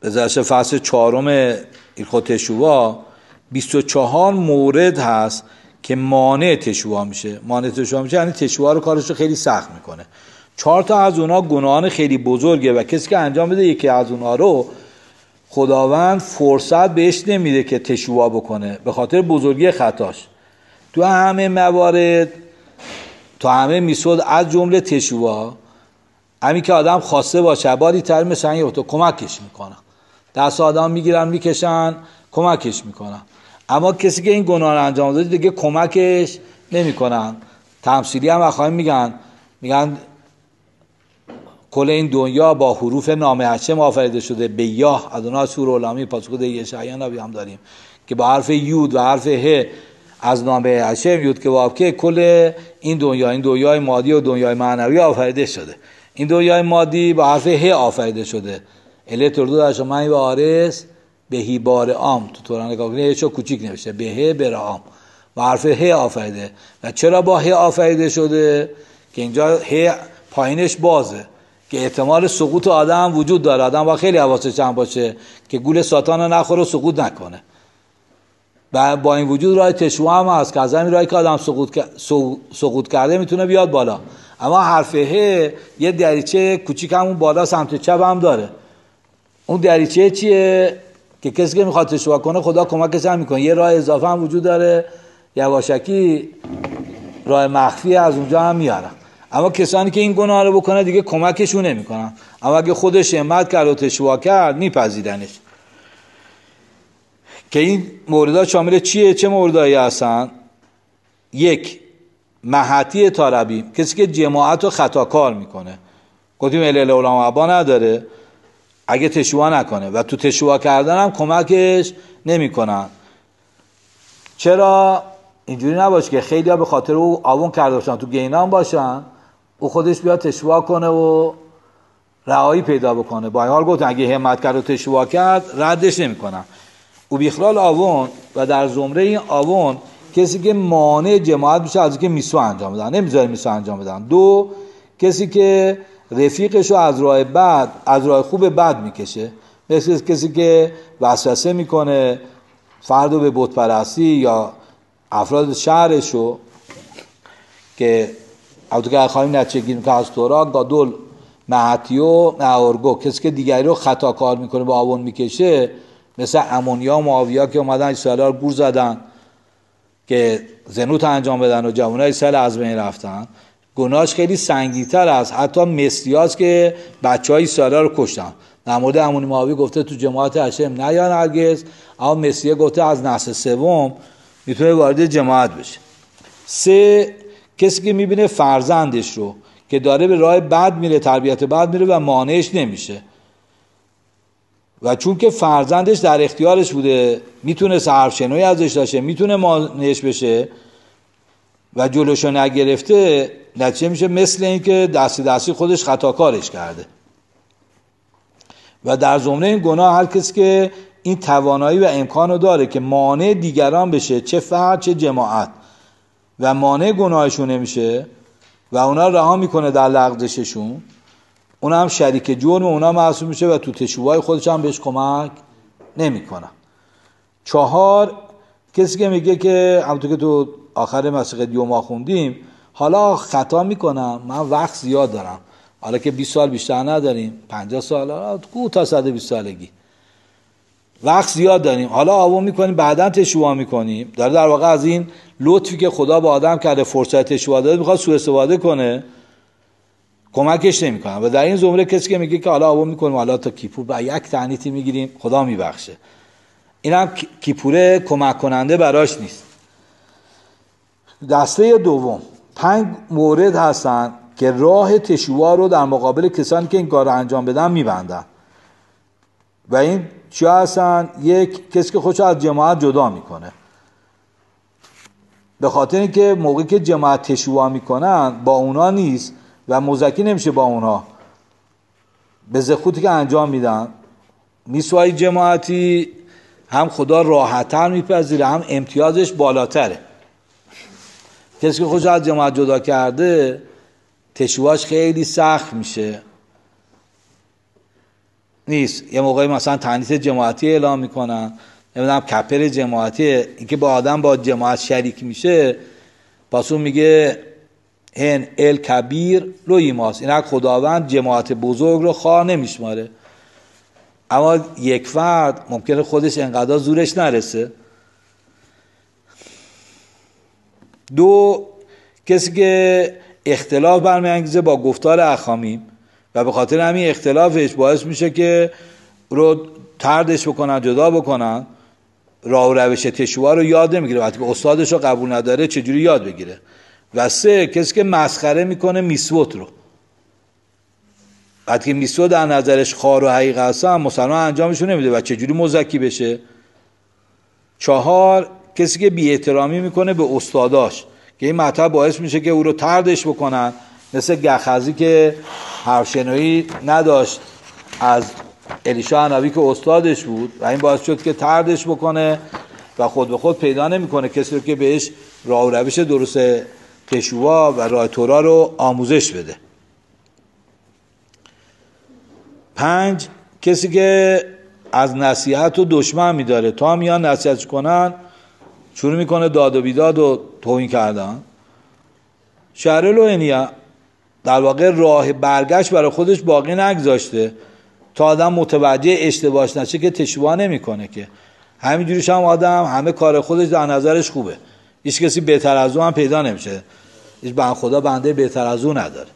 بذارش فصل 4 ایلخوت تشووا 24 مورد هست که مانع تشووا میشه. مانع تشووا میشه یعنی تشووا رو کارش رو خیلی سخت میکنه. 4 تا از اونها گناهان خیلی بزرگه و کسی که انجام بده یکی از اونها رو خداوند فرصت بهش نمیده که تشووا بکنه به خاطر بزرگی خطاش. تو همه موارد، تو همه میثود از جمله تشووا، همین که آدم خواسته باشه باری تر مثلا یه تو کمکش میکنن، دست آدم میگیرن میکشن کمکش میکنن، اما کسی که این گناه رو انجام داده دیگه کمکش نمیکنن. تمثیلی هم اخوان میگن کل این دنیا با حروف نام هشم آفریده شده. به یاه ادونا سور اولامی پاسخ ده یشعیا نبی هم داریم که با حرف یود و حرف ه از نام هشم یود که واو که کل این دنیای مادی و دنیای معنوی آفریده شده. این دنیای مادی با حرف ه آفریده شده. اله تردو در شمایی و آرس بهی بار آم، تو توران نگاه کنید هشو کوچیک نوشته بهه برام و حرف ه آفریده. و چرا با ه آفریده شده؟ که اینجا ه پایینش بازه که احتمال سقوط آدم وجود داره. آدم با خیلی حواسش جمع باشه که گول ساتان رو نخوره و سقوط نکنه. و با این وجود راه تشووا هم هست که از همین راهی که آدم سقوط کرده میتونه بیاد بالا. اما حرف ه یه دریچه کوچیک همون بالا سمت چپ هم داره. اون دریچه چیه؟ که کسی که میخواد تشووا کنه خدا کمکش هم میکنه. یه راه اضافه هم وجود داره، یواشکی راه مخفی از اونجا هم میارن. اما کسانی که این گناه رو بکنه دیگه کمکشون نمیکنن. اما اگه خودش همت کرد و تشووا کرد میپذیرنش. که این موردها شامل چیه؟ چه موردهایی هستن؟ 1. محتی طالبی، کسی که جماعت رو خطا کار میکنه. گفتیم اله علماء ابا نداره اگه تشووا نکنه و تو تشووا کردن هم کمکش نمیکنن. چرا؟ اینجوری نباشه که خیلی ها به خاطر او آون کرده باشن تو گینام باشن، او خودش بیاد تشووا کنه و رهایی پیدا بکنه. با این حال گفتن اگه همت کرد و تشووا کرد ردش نمیکنن. او بیخلال آون و در زمره این آون کسی که مانع جماعت میشه از اینکه میسوا انجام بدن، نمیذاره میسوا انجام بدن. 2. کسی که رفیقشو از راه بد، از راه خوب بد میکشه، مثل کسی که وسوسه میکنه فردو به بت پرستی یا افراد شهرشو که اوتو که خواهیم نچگیم که از تورا گادول محتیو نهارگو، کسی که دیگری رو خطا کار میکنه با آون میکشه، مثل امونیا و معاویا که اومدن اسرائیل رو گور زدن که زنوت انجام بدن و جوانای اسرائیل از بین رفتن. گناهش خیلی سنگین‌تر است حتی مسیحاست که بچهای اسرائیل رو کشتن. در مورد امون معاوی گفته تو جماعت هشم نیان هرگز، اما مسیح گفته از نسل سوم میتونه وارد جماعت بشه. 3. کسی که میبینه فرزندش رو که داره به راه بد میره، تربیت بد میره و مانعش نمیشه و چون که فرزندش در اختیارش بوده میتونه حرف شنوی ازش داشته، میتونه مانعش بشه و جلوشو نگرفته، نتیجه میشه مثل این که دستی خودش خطاکارش کرده. و در زمره این گناه هر کسی که این توانایی و امکانو داره که مانع دیگران بشه، چه فرد چه جماعت، و مانع گناهشون نمیشه و اونا رها میکنه در لغزششون، اونا هم شریک جرم اونا محسوب میشه و تو تشوهای خودش هم بهش کمک نمیکنه. 4. کسی که میگه که همونطور که تو آخر مسیح دیوما خوندیم، حالا خطا میکنم، من وقت زیاد دارم، حالا که 20 سال بیشتر نداریم، 50 سال تا 120 سالگی وقت زیاد داریم، حالا آوام میکنیم بعداً تشووا میکنیم. داره در واقع از این لطفی که خدا با آدم کرده، فرصت تشووا داده، میخواد سوء استفاده کنه، کمکش نمیکنه. و در این زمره کسی که میگه که حالا آوام میکنیم، حالا تا کیپور با یک تعنیتی میگیریم خدا میبخشه، اینم کیپوره کمک کننده براش نیست. دسته دوم 5 مورد هستن که راه تشووا رو در مقابل کسانی که این کار رو انجام بدن میبندن. و این چی هستن؟ 1. کسی که خودشو از جماعت جدا میکنه، به خاطر اینکه موقعی که جماعت تشووا میکنن با اونا نیست و مزکی نمیشه با اونا به زخوتی که انجام میدن. میسوای جماعتی هم خدا راحت‌تر میپذیره، هم امتیازش بالاتره. کسی که خودش از جماعت جدا کرده تشوواش خیلی سخت میشه نیست. یه موقعی مثلا تنیس جماعتی اعلام میکنن، نمیدونم کپر جماعتی، اینکه با آدم با جماعت شریک میشه، پاسون میگه هن ال کبیر رو ایماست، این خداوند جماعت بزرگ رو خواه نمیشماره. اما یک فرد ممکنه خودش انقدر زورش نرسه. دو، کسی که اختلاف برمیانگیزه با گفتار اخامیم و به خاطر همین اختلافش باعث میشه که رو طردش بکنن، جدا بکنن، راه و روش تشویق رو یاد نمیگیره، وقتی که استادش رو قبول نداره چجوری یاد بگیره. و سه، کسی که مسخره میکنه میسوت رو، وقتی که میسوت در نظرش خار و حقیقت هستن مسلمان انجامش رو نمیده و چجوری مزکی بشه. چهار، کسی که بی احترامی میکنه به استاداش که این مطلب باعث میشه که او رو طردش بکنن، مثل گخزی که حرفشنویی نداشت از الیشا حنوی که استادش بود و این باعث شد که طردش بکنه و خود به خود پیدا نمیکنه کسی رو که بهش راه و روش درست تشویق و راه تورا رو آموزش بده. 5، کسی که از نصیحت رو دشمن میداره، تا میان نصیحتش کنن شروع میکنه داد و بیداد و توهین کردن. شهر لوحنیه در واقع راه برگشت برای خودش باقی نگذاشته تا آدم متوجه اشتباهش نشه که تشویق نمیکنه، که همینجوریش هم آدم همه کار خودش در نظرش خوبه، هیچ کسی بهتر از اون هم پیدا نمیشه، هیچ بنده خدا بنده بهتر از اون نداره.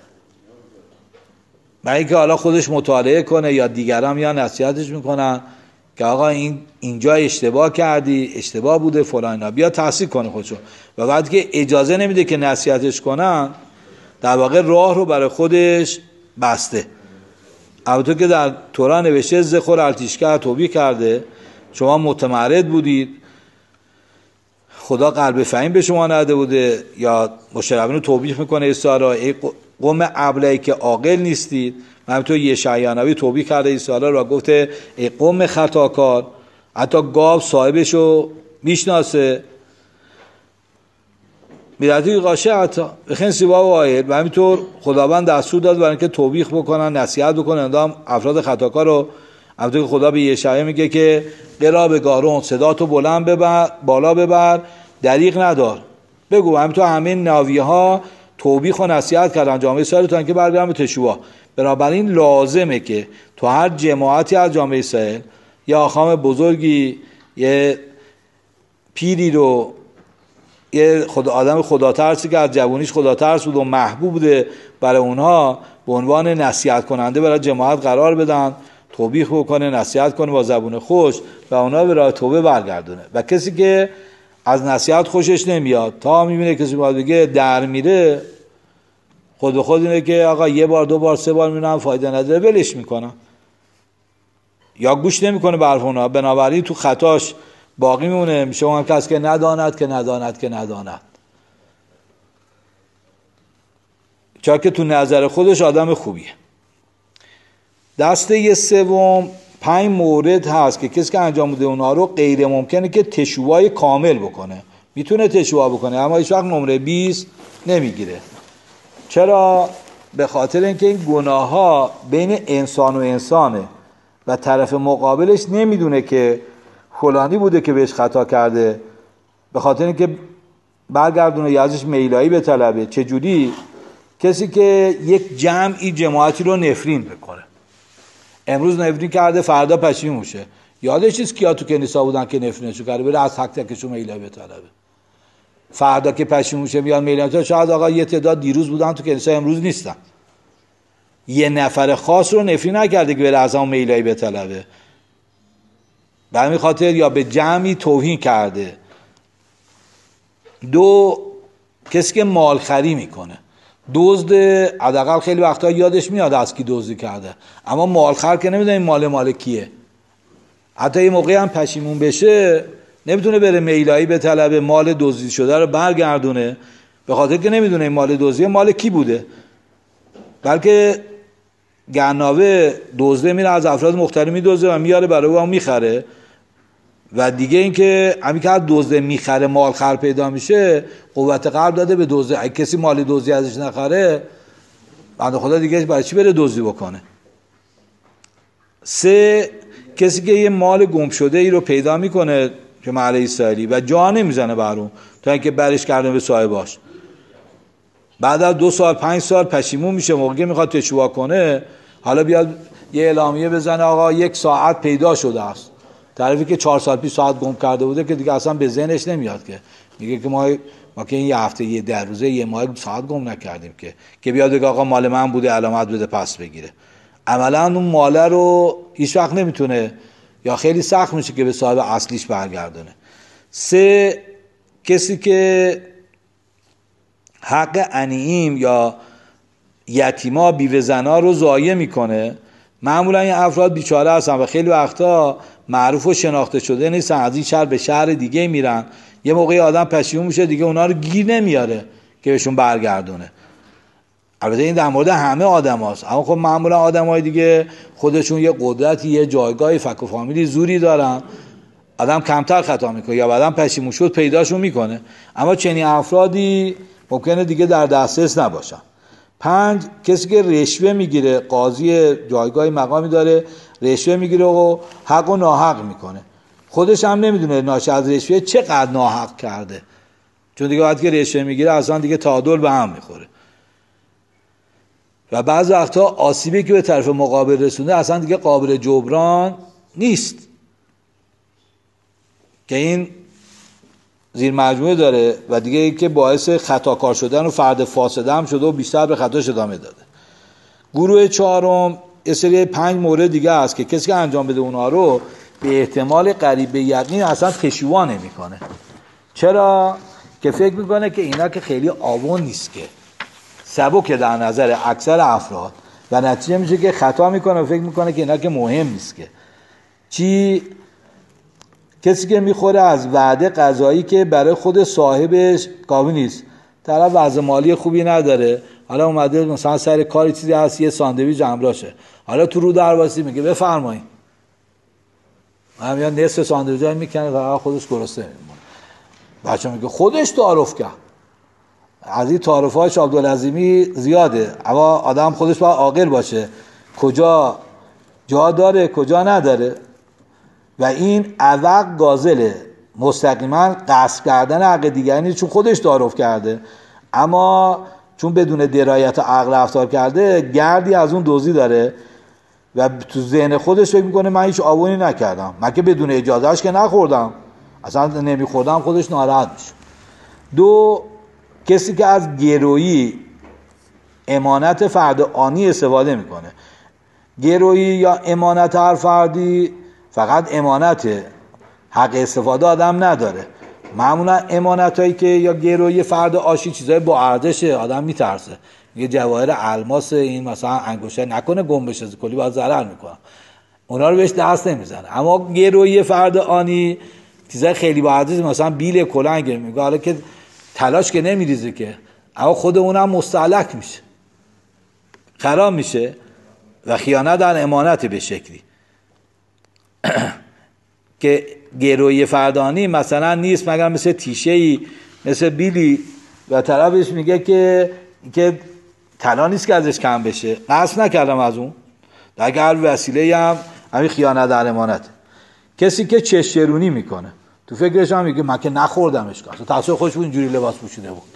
برای اینکه حالا خودش مطالعه کنه یا دیگران یا نصیحتش میکنن که آقا اینجا اشتباه کردی، اشتباه بوده فلان، بیا تحصیل کنه خودشو، و وقتی که اجازه نمیده که نصیحتش کنن در واقع راه رو برای خودش بسته. البته که در تورا نوشته زخور التیشکر توبیخ کرده، شما متمرد بودید، خدا قلب فهیم به شما نده بوده، یا مشربین رو توبیخ میکنه عیسی را ای قوم ابلهی که عاقل نیستید. همینطور یشعیا نبی توبیخ کرده عیسی را گفته ای قوم خطاکار، حتی گاو صاحبش رو میشناسه. میراتی قاشه حتی بخین سیبا و آیل. و همینطور خداوند دستور داد برای اینکه توبیخ بکنن، نصیحت بکنن اندام افراد خطاکار رو. همینطور که خدا به یشعیا میگه که قرا به گارون، صدا تو بلند ببر، بالا ببر، دریغ ندار، بگو. همینطور همه ناویه ها توبیخ و نصیحت کردن جامعه اسرائیل تا اینکه برگردن به تشویق. بنابراین لازمه که تو هر جماعتی از جامعه اسرائیل یا خام بزرگی یه پیری رو، یه آدم خداترسی که از جوانیش خداترس بود و محبوب بوده برای اونها، به عنوان نصیحت کننده برای جماعت قرار بدن، توبیخ بکنه، نصیحت کنه با زبون خوش و اونها به راه توبه برگردونه. و کسی که از نصیحت خوشش نمیاد تا میبینه کسی باید بگه در میره، خود به خود اینه که آقا یه بار دو بار سه بار میبینم فایده نداره ولش میکنم یا گوش نمیکنه به حرف اونها، بنابراین تو خطاش باقی میمونه. میشه اون کس که نداند که نداند که نداند، چرا که تو نظر خودش آدم خوبیه. دسته سوم 5 مورد هست که کسی که انجام بده اونها رو غیر ممکنه که تشویق کامل بکنه. میتونه تشویق بکنه اما هیچ وقت نمره 20 نمیگیره. چرا؟ به خاطر اینکه این گناه ها بین انسان و انسانه و طرف مقابلش نمیدونه که فلانی بوده که بهش خطا کرده، به خاطر اینکه برگردونه یا ازش میلایی به طلبه. چجوری؟ کسی که یک جماعتی رو نفرین بکنه، امروز نفرین کرده فردا پشیمون میشه، یادش نیست کیا تو کنیسا بودن که نفرینشو کرده، بره از حق تکشون میلایی به طلبه، فردا که پشیمون میشه میاد میلایی. شاید آقا یه تعداد دیروز بودن تو کنیسا امروز نیستن، یه نفر خاص رو نفرین نکرده که بره از اون میلایی به طلبه، به همین خاطر یا به جمعی توهین کرده. 2 کسی که مالخری میکنه، دزد، حداقل خیلی وقتا یادش میاد از کی دزدی کرده اما مالخر که نمیدونه این مال کیه. حتی یه موقعی هم پشیمون بشه نمیتونه بره میلایی به طلب مال دزدی شده رو برگردونه، به خاطر که نمیدونه این مال دزدی مال کی بوده. بلکه گناوه دزده میره از افراد مختلف میدزده و میاره برای او هم میخره. و دیگه اینکه همین که دزده میخره مالخر پیدا میشه، قوت قلب داده به دزده. اگه کسی مال دزدی ازش نخره بنده خدا دیگه برای چی بره دزدی بکنه؟ 3 کسی که یه مال گم شده ای رو پیدا میکنه که محل اسرائیلی و جا نمیزنه بر اون تا اینکه برش کردن به صاحباش، بعد از 2 سال 5 سال پشیمون میشه، موقعی میخواد تشویق کنه حالا بیاد یه اعلامیه بزنه آقا 1 ساعت پیدا شده است، طرفی که 4 سال پیش ساعت گم کرده بوده که دیگه اصلا به ذهنش نمیاد که میگه که ما که این یه هفته یه 10 روزه یه ماه ساعت گم نکردیم که بیاد بگه آقا مال من بوده علامت بده پس بگیره. عملا اون ماله رو هیچ وقت نمیتونه یا خیلی سخت میشه که به صاحب اصلیش برگردونه. 3 کسی که حق عنییم یا یتیما بیوه زنا رو ضایع میکنه. معمولا این افراد بیچاره هستن و خیلی وقتا معروف و شناخته شده نیستن، از این شهر به شهر دیگه میرن، یه موقعی آدم پشیمون میشه دیگه اونا رو گیر نمیاره که بهشون برگردونه. البته این در مورد همه آدم هاست، اما خب معمولا آدم های دیگه خودشون یه قدرتی یه جایگاهی فک و فامیلی زوری دارن، آدم کمتر خطا میکنه یا بعدم پشیمون شد پیداشون میکنه، اما چنین افرادی ممکنه دیگه در دسترس نباشن. 5 کسی که رشوه میگیره، قاضی جایگاهی مقامی داره رشوه میگیره و حق و ناحق میکنه، خودش هم نمیدونه ناشی از رشوه چقدر ناحق کرده، چون دیگه وقتی که رشوه میگیره اصلا دیگه تعادل به هم میخوره و بعض وقتا آسیبی که به طرف مقابل رسونده اصلا دیگه قابل جبران نیست که این زیر مجموعه داره و دیگه که باعث خطاکار شدن و فرد فاسده هم شده و بیشتر به خطاش ادامه داده. گروه 4 یه سری 5 مورد دیگه است که کسی که انجام بده اونها رو به احتمال قریب به یقین اصلا تشویق نمیکنه. چرا؟ که فکر میکنه که اینا که خیلی آون نیست که سبک در نظر اکثر افراد و نتیجه میشه که خطا میکنه و فکر میکنه که اینا که مهم نیست که چی. کسی که میخوره از وعده غذایی که برای خود صاحبش کافی نیست، طرف وضع مالی خوبی نداره، حالا اومده مثلا سر کاری چیزی هست یه ساندویچ همراهشه، حالا تو رو درواسی میگه بفرمایید، همین نصف ساندویچ میکنه و خودش گرسنه میمونه. بچه میگه خودش تعارف کرد. از این تعارف‌های عبدالعظیمی زیاده، اما آدم خودش باید عاقل باشه کجا جا داره کجا نداره و این عوق گازله، مستقیما قصد کردن حق دیگری چون خودش تعارف کرده، اما چون بدون درایت و عقل رفتار کرده گردی از اون دوزی داره و تو ذهن خودش فکر میکنه من هیچ آونی نکردم، من که بدون اجازهش که نخوردم، اصلا نمیخوردم، خودش ناراحت میشه. 2 کسی که از گرویی امانت فرد آنی استفاده میکنه. گرویی یا امانت هر فردی فقط امانت، حق استفاده آدم نداره. معمولا امانت هایی که یا گرویی فرد آشی چیزای با ارزشه، آدم میترسه میگه جواهر الماس این مثلا انگشتر نکنه گم بشه کلی باید ضرر میکنه، اونا رو بهش دست نمیزنه. اما گرویی فرد آنی چیزای خیلی با ارزش مثلا بیل کلنگ میگه، حالا که تلاش که نمیریزه که، اما خود اونم مستهلک میشه، خراب میشه و خیانت در امانت به شکلی که گروی فردانی مثلا نیست مگر مثل تیشه‌ای مثل بیلی و طرفش میگه که طلا نیست که ازش کم بشه، قصد نکردم از اون، در هر وسیله هم همین خیانت در امانت. کسی که چشرونی میکنه تو فکرش هم میگه من که نخوردمش، تصور خودش بود اینجوری لباس پوشیده بود،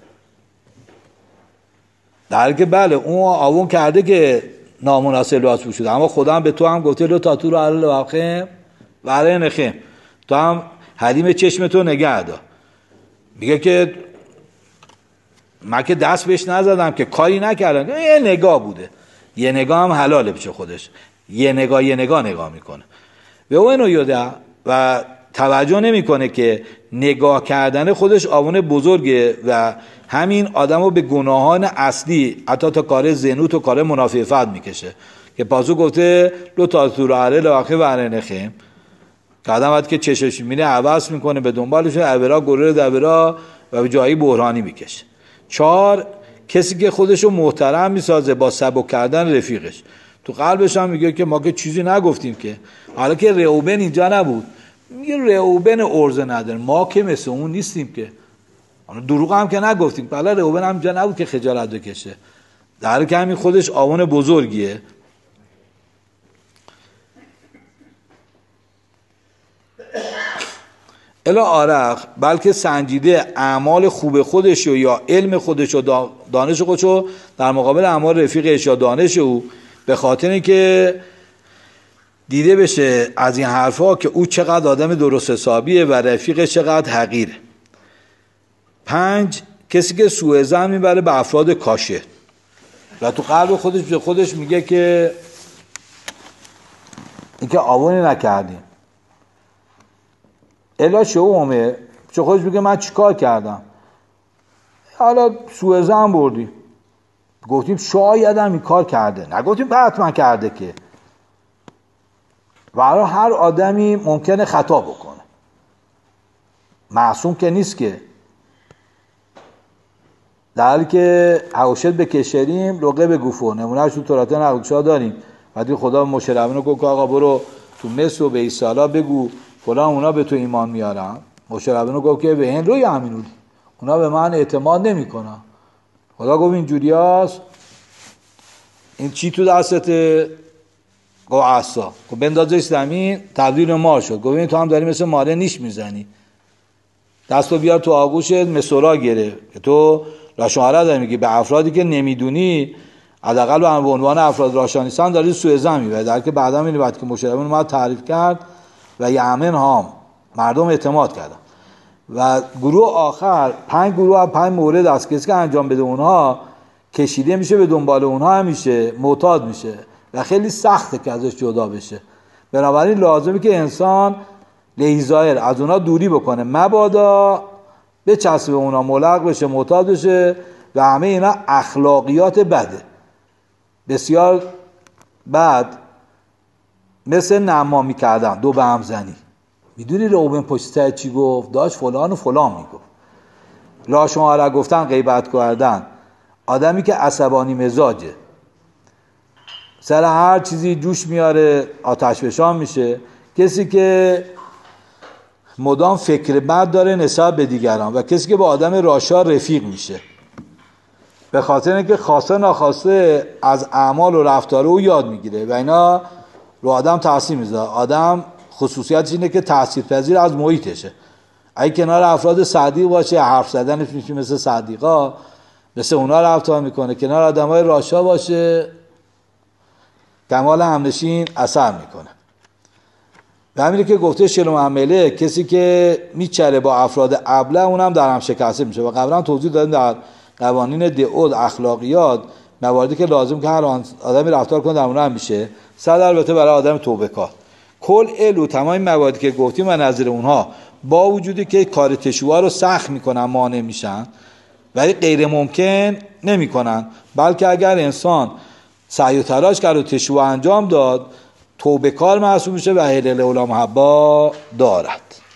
در حالی که بله اون آون کرده که نامناسب لباس پوشیده، اما خدا هم به تو هم گفته لو تاتو رو علی لبخم و علی نخم، تو هم حریم چشم تو نگه دار. میگه که من که دست بهش نزدم که کاری نکردم، یه نگاه بوده، یه نگاه هم حلاله پیش خودش، یه نگاه میکنه به اون یوده و توجه نمیکنه که نگاه کردن خودش آون بزرگه و همین آدمو به گناهان اصلی حتی تا کار زنوت و کار منافقت میکشه که پاسو گفته لو تاتو رو عره لواخه و عره نخیم که آدم وقتی که چشش میره عوض میکنه به دنبالش عبرا گره دبرا و به جایی بحرانی میکشه. 4 کسی که خودشو محترم میسازه با سبک کردن رفیقش، تو قلبش هم میگه که ما که چیزی نگفتیم که، حالا که رئوبن اینجا نبود میگه رئوبن ارزه نداره، ما که مثل اون نیستیم که، دروغ هم که نگفتیم، بله رئوبن هم اینجا نبود که خجالت بکشه، در حالی که همین خودش آون بزرگیه. الا آرق بلکه سنجیده اعمال خوب خودش یا علم خودش و دانش خودش در مقابل اعمال رفیقش یا دانش او، به خاطر اینکه دیده بشه از این حرفا که او چقدر آدم درست حسابیه و رفیقش چقدر حقیره. 5 کسی که سوء ظن میبره به افراد کاشه و تو قلب خودش میگه که اینکه آونی نکردیم الا شومه، چه خودش میگه من چیکار کردم، حالا سوء ظن بردیم، گفتیم شاید هم این کار کرده، نگفتیم حتما کرده که. و هر آدمی ممکنه خطا بکنه، معصوم که نیست که. در حالی که حواشت بکشریم لقه بگوفو، نمونهش تو تورات نقدشا داریم. وقتی خدا مشربین رو گفت آقا برو تو مصر و به ایسالا بگو فلان اونا به تو ایمان میارن، مشربین رو گفت که به این روی همینون اونا به من اعتماد نمی کنن. خدا گفت این جوریاست، این چی تو دستته؟ گفت عصا. گفت بندازش زمین، تبدیل مار شد. گفت این تو هم داری مثل ماره نیش میزنی، دستو بیار تو آغوشت، مسورا گره که تو راشن‌آرا داری میگی به افرادی که نمیدونی، حداقل به عنوان افراد راشن‌آرا داری سوء ظن میبری. در که بعدا میبینی بعد که مشربین اومد تعریف کرد و یمن هم مردم اعتماد کردن. و گروه آخر 5 گروه از 5 مورد است، کسی که انجام بده اونها کشیده میشه به دنبال اونها، همیشه معتاد میشه و خیلی سخته که ازش جدا بشه. بنابراین لازمه که انسان لیزایر از اونها دوری بکنه، مبادا بچسبه به اونها، ملق بشه، معتاد بشه. و همه اینا اخلاقیات بده، بسیار بد، مثل نمامی کردن، دو به هم زنی. میدونی روبن پشت سر چی گفت؟ داشت فلان و فلان میگفت. راشن‌آرا گفتن، غیبت کردن، آدمی که عصبانی مزاجه، سر هر چیزی جوش میاره، آتش فشان میشه. کسی که مدام فکر بد داره نسبت به دیگران و کسی که با آدم راشا رفیق میشه، به خاطر اینکه خواسته ناخواسته از اعمال و رفتار او یاد میگیره و اینا رو آدم تاثیر میذاره. آدم خصوصیتش اینه که تاثیرپذیر از محیطشه. اگه کنار افراد صدیق باشه، حرف زدنش میشه مثل صدیقا، مثل اونا رفتار میکنه. کنار آدمای راشا باشه، کمال همنشین اثر میکنه. و همینه که گفته شلوم عمله، کسی که میچره با افراد ابله اونم در هم شکسته میشه. و قبلا توضیح دادیم در قوانین دعود اخلاقیات مواردی که لازم که هر آدمی رفتار کنه در اون هم میشه. صد البته برای آدم توبه کار. کل علو تمام مواردی که گفتیم و نظر اونها با وجودی که کار تشویع رو سخت میکنن، مانع میشن، ولی غیر ممکن نمیکنن. بلکه اگر انسان سعی و تلاش کرد و تشویع انجام داد، توبه کار محسوب میشه و اهل الاولا محبا دارد.